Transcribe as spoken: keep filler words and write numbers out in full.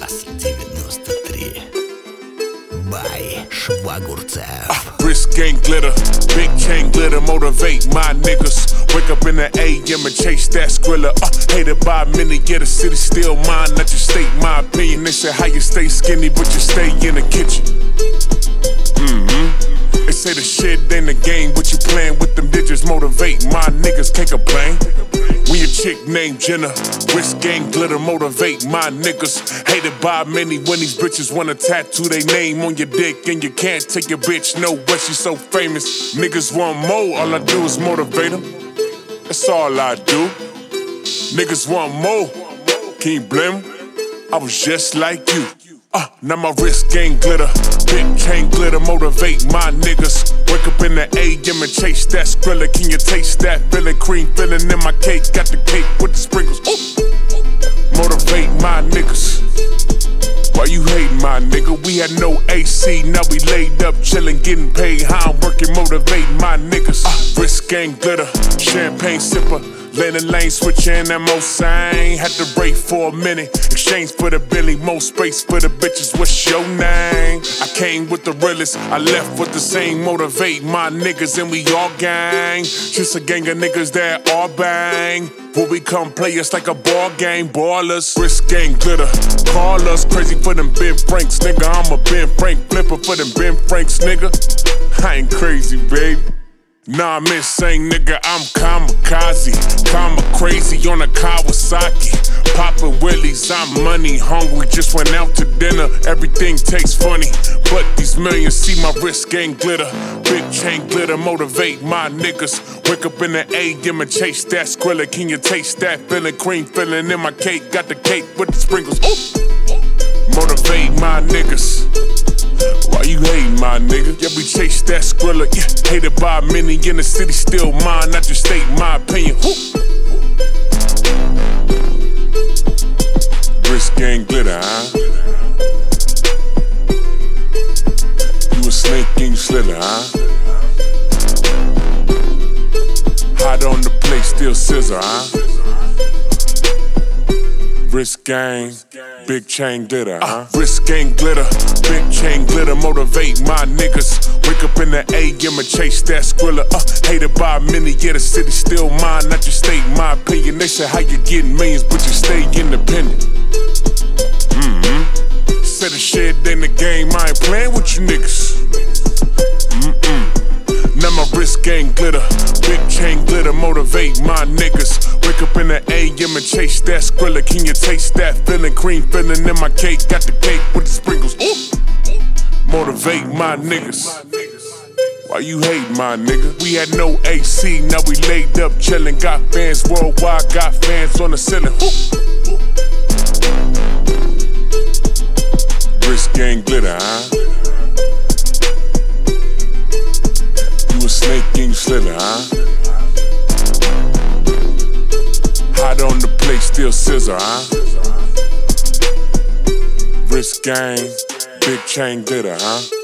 ГАЗ девяносто три. By Швагурцев. uh, Wrist gang glitter, big chain glitter, motivate my niggas. Wake up in the A M and chase that Skrilla. Uh, hated by many, yeah, the city still mine. Not your state, my opinion. They say how you stay skinny, but you stay in the kitchen. Mm-hmm. They say the shit ain't the game, but you playing with them digits. Motivate my niggas, can't complain. When your chick named Jenna, wrist gang glitter, motivate my niggas. Hated by many when these bitches wanna tattoo their name on your dick, and you can't take your bitch nowhere, she's so famous. Niggas want more, all I do is motivate them. That's all I do. Niggas want more, can you blame them? I was just like you. Uh, now my wrist gang glitter, big chain glitter, motivate my niggas. Wake up in the A M and chase that Skrilla. Can you taste that feeling? Cream filling in my cake, got the cake with the sprinkles. Ooh. Motivate my niggas. Why you hating, my nigga? We had no A C, now we laid up chillin', getting paid. How I'm working, motivate my niggas. Uh, wrist gang glitter, champagne sipper. Lane and lane, switchin' that mo sign. Had to rate for a minute. Exchange for the Billy, more space for the bitches. What's your name? I came with the realest, I left with the same. Motivate my niggas and we all gang. Just a gang of niggas that all bang. When we come play us like a ball game, ballers. Wrist gang glitter, call us crazy for them Ben Franks, nigga. I'm a Ben Frank flipper for them Ben Franks, nigga. I ain't crazy, baby. Nah, I'm insane, nigga, I'm kamikaze. Kama crazy on a Kawasaki. Poppin' willies, I'm money hungry. Just went out to dinner, everything tastes funny. But these millions see my wrist gang glitter. Big chain glitter, motivate my niggas. Wake up in the A M and chase that Skrilla. Can you taste that feeling? Cream filling in my cake, got the cake with the sprinkles. Ooh. Motivate my niggas. Why you hating, my nigga? Yeah, we chase that Skrilla. Yeah, hated by many in the city, still mine. Not your state, my opinion. Woo. Wrist gang glitter, huh? You a snake and you slither, huh? Hot on the plate, still scissor, huh? Wrist gang, big chain glitter, huh? Uh, wrist gang glitter, big chain glitter, motivate my niggas. Wake up in the A M and chase that Skrilla. Uh, hated by many, yeah, the city still mine. Not your state, my opinion. They say how you getting millions, but you stay independent. Mm-hmm. Said the shit ain't the game, I ain't playing with you niggas. Mm-mm. Now my wrist gang glitter, big chain glitter, motivate my niggas. Wake up in the A M and chase that Skrilla. Can you taste that feeling? Cream filling in my cake, got the cake with the sprinkles. Ooh. Motivate my niggas. Why you hate, my nigga? We had no A C, now we laid up chillin'. Got fans worldwide, got fans on the ceiling. Ooh. Wrist gang glitter, huh? You a snake and you slither, huh? Hot on the plate, still scissor, huh? Wrist gang, big chain glitter, huh?